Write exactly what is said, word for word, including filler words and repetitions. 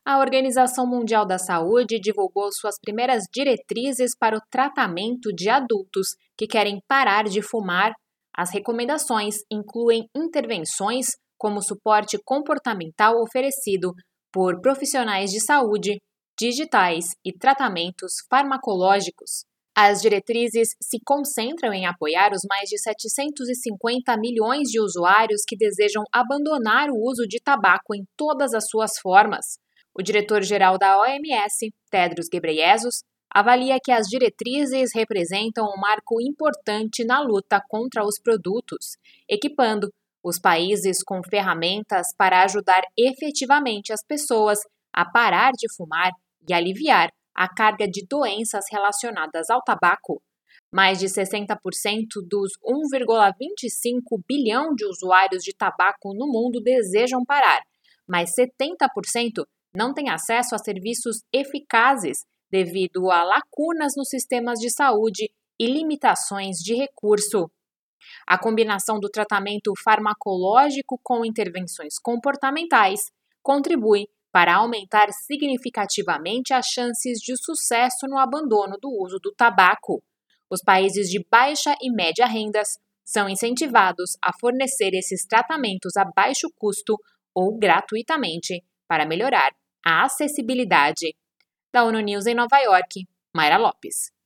A Organização Mundial da Saúde divulgou suas primeiras diretrizes para o tratamento de adultos que querem parar de fumar. As recomendações incluem intervenções como suporte comportamental oferecido por profissionais de saúde, digitais e tratamentos farmacológicos. As diretrizes se concentram em apoiar os mais de setecentos e cinquenta milhões de usuários que desejam abandonar o uso de tabaco em todas as suas formas. O diretor-geral da O M S, Tedros Ghebreyesus, avalia que as diretrizes representam um marco importante na luta contra os produtos, equipando os países com ferramentas para ajudar efetivamente as pessoas a parar de fumar e aliviar a carga de doenças relacionadas ao tabaco. Mais de sessenta por cento dos um vírgula vinte e cinco bilhão de usuários de tabaco no mundo desejam parar, mas setenta por cento não têm acesso a serviços eficazes devido a lacunas nos sistemas de saúde e limitações de recurso. A combinação do tratamento farmacológico com intervenções comportamentais contribui para aumentar significativamente as chances de sucesso no abandono do uso do tabaco. Os países de baixa e média rendas são incentivados a fornecer esses tratamentos a baixo custo ou gratuitamente para melhorar a acessibilidade. Da ONU News em Nova York, Mayra Lopes.